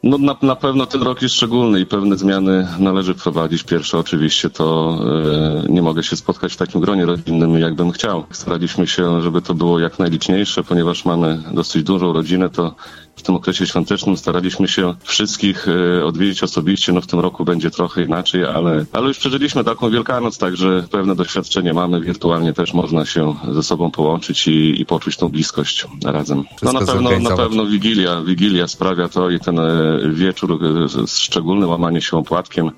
No na pewno ten rok jest szczególny i pewne zmiany należy wprowadzić. Pierwsze oczywiście to nie mogę się spotkać w takim gronie rodzinnym, jakbym chciał. Staraliśmy się, żeby to było jak najliczniejsze, ponieważ mamy dosyć dużą rodzinę, to w tym okresie świątecznym staraliśmy się wszystkich odwiedzić osobiście. No w tym roku będzie trochę inaczej, ale już przeżyliśmy taką Wielkanoc, także pewne doświadczenie mamy. Wirtualnie też można się ze sobą połączyć i poczuć tą bliskość razem. No na pewno Wigilia sprawia to i ten wieczór, szczególne łamanie się opłatkiem,